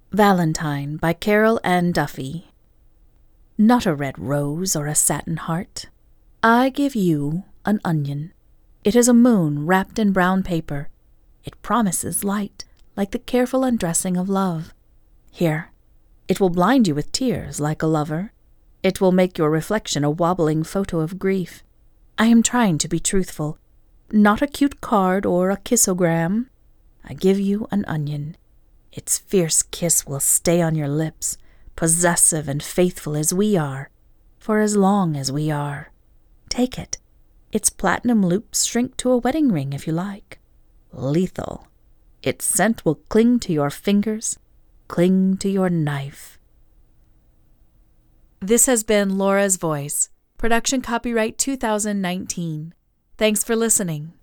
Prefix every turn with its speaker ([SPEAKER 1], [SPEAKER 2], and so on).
[SPEAKER 1] Valentine by Carol Ann Duffy. Not a red rose or a satin heart. I give you an onion. It is a moon wrapped in brown paper. It promises light, like the careful undressing of love. Here, it will blind you with tears like a lover. It will make your reflection a wobbling photo of grief. I am trying to be truthful, not a cute card or a kissogram. I give you an onion. Its fierce kiss will stay on your lips, possessive and faithful as we are, for as long as we are. Take it. Its platinum loops shrink to a wedding ring if you like. Lethal. Its scent will cling to your fingers, cling to your knife. This has been Laura's Voice. Production copyright 2019. Thanks for listening.